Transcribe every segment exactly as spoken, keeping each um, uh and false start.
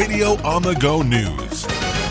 Radio on the Go News.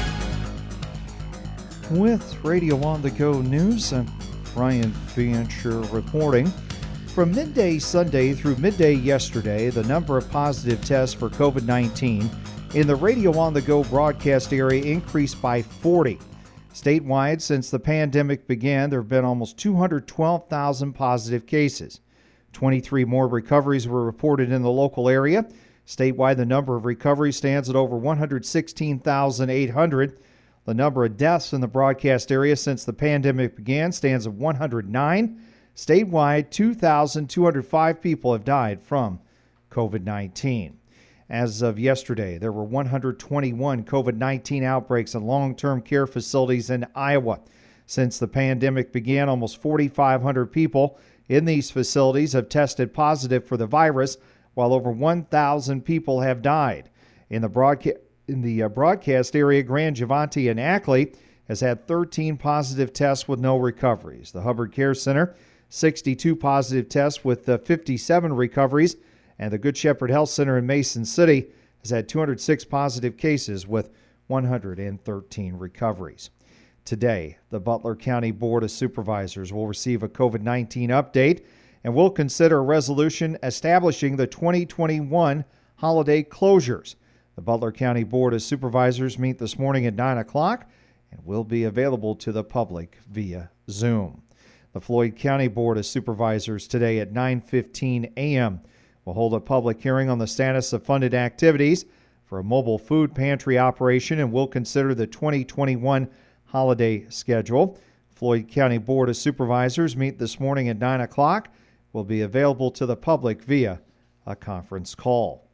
With Radio on the Go News, I'm Brian Fancher reporting. From midday Sunday through midday yesterday, the number of positive tests for covid nineteen in the Radio on the Go broadcast area increased by forty. Statewide, since the pandemic began, there have been almost two hundred twelve thousand positive cases. twenty-three more recoveries were reported in the local area. Statewide, the number of recoveries stands at over one hundred sixteen thousand eight hundred. The number of deaths in the broadcast area since the pandemic began stands at one hundred nine. Statewide, two thousand two hundred five people have died from covid nineteen. As of yesterday, there were one hundred twenty-one covid nineteen outbreaks in long-term care facilities in Iowa. Since the pandemic began, almost four thousand five hundred people in these facilities have tested positive for the virus, while over one thousand people have died. In the broadcast in the uh, broadcast area, Grand Giovanti and Ackley has had thirteen positive tests with no recoveries. The Hubbard Care Center, sixty-two positive tests with uh, fifty-seven recoveries. And the Good Shepherd Health Center in Mason City has had two hundred six positive cases with one hundred thirteen recoveries. Today, the Butler County Board of Supervisors will receive a covid nineteen update and will consider a resolution establishing the twenty twenty-one holiday closures. The Butler County Board of Supervisors meet this morning at nine o'clock and will be available to the public via Zoom. The Floyd County Board of Supervisors today at nine fifteen a.m. will hold a public hearing on the status of funded activities for a mobile food pantry operation and will consider the twenty twenty-one holiday schedule. Floyd County Board of Supervisors meet this morning at nine o'clock. Will be available to the public via a conference call.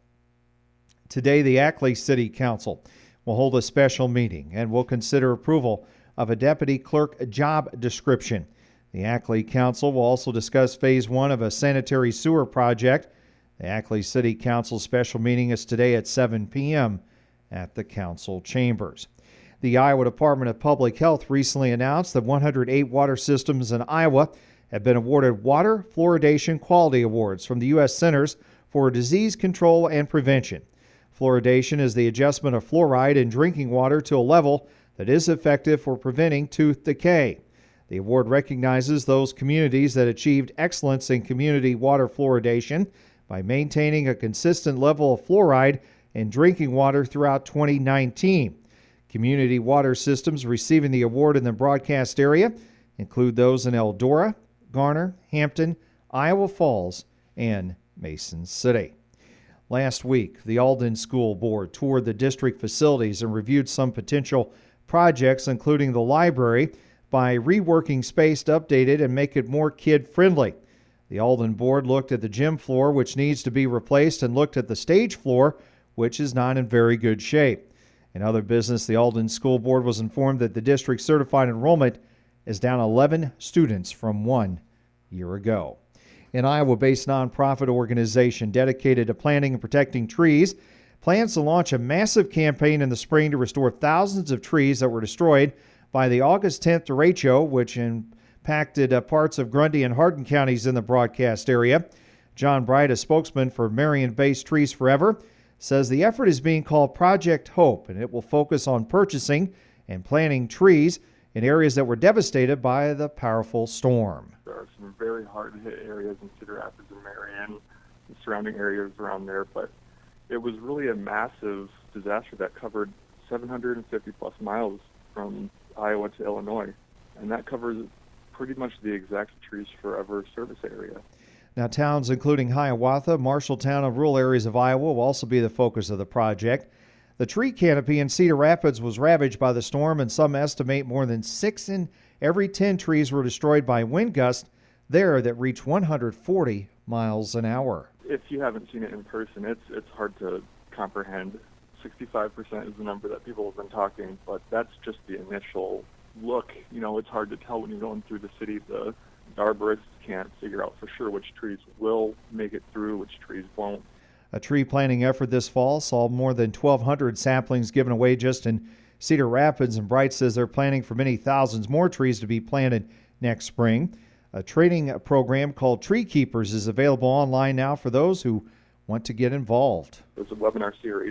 Today, the Ackley City Council will hold a special meeting and will consider approval of a deputy clerk job description. The Ackley Council will also discuss phase one of a sanitary sewer project. The Ackley City Council special meeting is today at seven p.m. at the council chambers. The Iowa Department of Public Health recently announced that one hundred eight water systems in Iowa have been awarded Water Fluoridation Quality Awards from the U S Centers for Disease Control and Prevention. Fluoridation is the adjustment of fluoride in drinking water to a level that is effective for preventing tooth decay. The award recognizes those communities that achieved excellence in community water fluoridation by maintaining a consistent level of fluoride in drinking water throughout twenty nineteen. Community water systems receiving the award in the broadcast area include those in Eldora, Garner, Hampton, Iowa Falls, and Mason City. Last week, the Alden School Board toured the district facilities and reviewed some potential projects, including the library, by reworking space to update it and make it more kid-friendly. The Alden Board looked at the gym floor, which needs to be replaced, and looked at the stage floor, which is not in very good shape. In other business, the Alden School Board was informed that the district's certified enrollment is down eleven students from one year ago. An Iowa-based nonprofit organization dedicated to planting and protecting trees plans to launch a massive campaign in the spring to restore thousands of trees that were destroyed by the August tenth derecho, which impacted uh, parts of Grundy and Hardin counties in the broadcast area. John Bright, a spokesman for Marion-based Trees Forever, says the effort is being called Project Hope, and it will focus on purchasing and planting trees in areas that were devastated by the powerful storm. There are some very hard-hit areas in Cedar Rapids and Marion and surrounding areas around there, but it was really a massive disaster that covered seven hundred fifty plus miles from Iowa to Illinois, and that covers pretty much the exact Trees Forever service area. Now, towns including Hiawatha, Marshalltown, and rural areas of Iowa will also be the focus of the project. The tree canopy in Cedar Rapids was ravaged by the storm, and some estimate more than six in every ten trees were destroyed by wind gusts there that reached one hundred forty miles an hour. If you haven't seen it in person, it's it's hard to comprehend. sixty-five percent is the number that people have been talking, but that's just the initial look. You know, it's hard to tell when you're going through the city. The arborists can't figure out for sure which trees will make it through, which trees won't. A tree planting effort this fall saw more than twelve hundred saplings given away just in Cedar Rapids, and Bright says they're planning for many thousands more trees to be planted next spring. A training program called Tree Keepers is available online now for those who want to get involved. There's a webinar series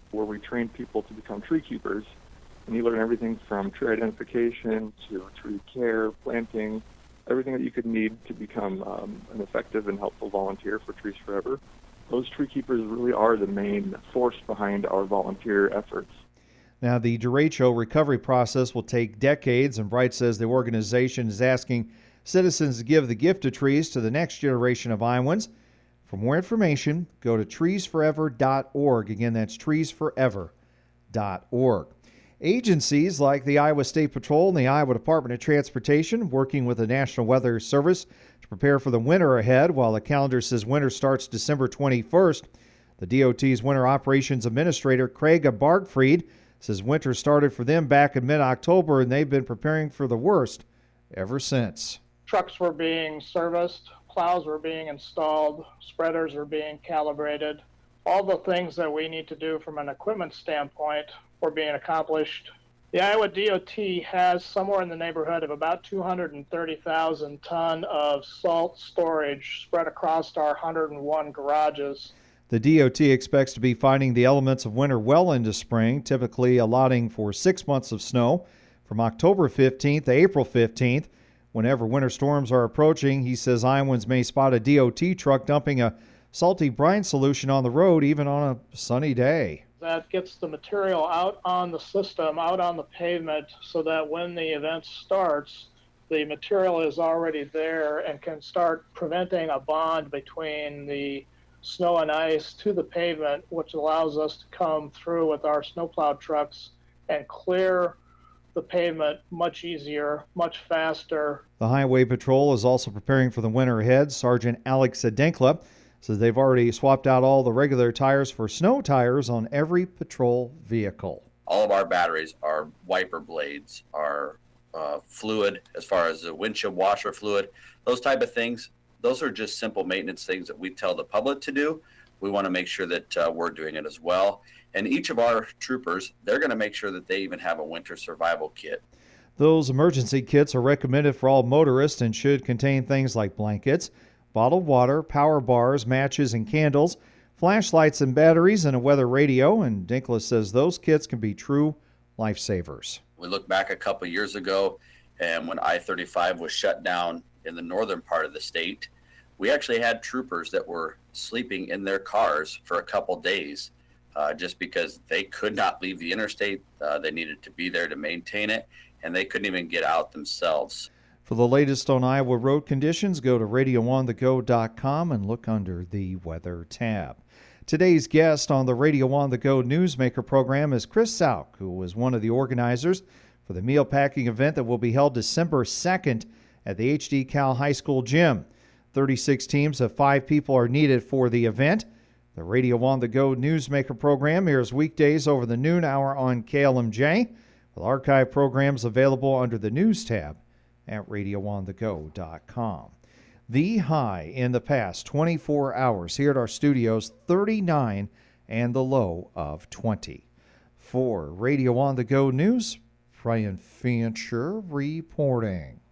where we train people to become tree keepers. And you learn everything from tree identification to tree care, planting, everything that you could need to become um, an effective and helpful volunteer for Trees Forever. Those tree keepers really are the main force behind our volunteer efforts. Now, the derecho recovery process will take decades, and Bright says the organization is asking citizens to give the gift of trees to the next generation of Iowans. For more information, go to trees forever dot org. Again, that's trees forever dot org. Agencies like the Iowa State Patrol and the Iowa Department of Transportation working with the National Weather Service to prepare for the winter ahead. While the calendar says winter starts December twenty-first, the D O T's Winter Operations Administrator Craig Bargfried says winter started for them back in mid-October, and they've been preparing for the worst ever since. Trucks were being serviced, plows were being installed, spreaders were being calibrated. All the things that we need to do from an equipment standpoint were being accomplished. The Iowa D O T has somewhere in the neighborhood of about two hundred thirty thousand ton of salt storage spread across our one hundred one garages. The D O T expects to be finding the elements of winter well into spring, typically allotting for six months of snow from October fifteenth to April fifteenth. Whenever winter storms are approaching, he says Iowans may spot a D O T truck dumping a salty brine solution on the road even on a sunny day. That gets the material out on the system, out on the pavement, so that when the event starts, the material is already there and can start preventing a bond between the snow and ice to the pavement, which allows us to come through with our snowplow trucks and clear the pavement much easier, much faster. The Highway Patrol is also preparing for the winter ahead. Sergeant Alex Adenkla says they've already swapped out all the regular tires for snow tires on every patrol vehicle. All of our batteries, our wiper blades, our uh, fluid, as far as the windshield washer fluid, those type of things, those are just simple maintenance things that we tell the public to do. We want to make sure that uh, we're doing it as well. And each of our troopers, they're going to make sure that they even have a winter survival kit. Those emergency kits are recommended for all motorists and should contain things like blankets, bottled water, power bars, matches and candles, flashlights and batteries, and a weather radio. And Dinklis says those kits can be true lifesavers. We look back a couple of years ago, and when I thirty-five was shut down in the northern part of the state, we actually had troopers that were sleeping in their cars for a couple days uh, just because they could not leave the interstate. Uh, they needed to be there to maintain it, and they couldn't even get out themselves. For the latest on Iowa road conditions, go to radio on the go dot com and look under the Weather tab. Today's guest on the Radio on the Go Newsmaker program is Chris Sauk, who was one of the organizers for the meal packing event that will be held December second at the H D Cal High School gym. thirty-six teams of five people are needed for the event. The Radio on the Go Newsmaker program airs weekdays over the noon hour on K L M J, with archive programs available under the News tab at radio on the go dot com. The high in the past twenty-four hours here at our studios, thirty-nine, and the low of twenty. For Radio on the Go News, Brian Fancher reporting.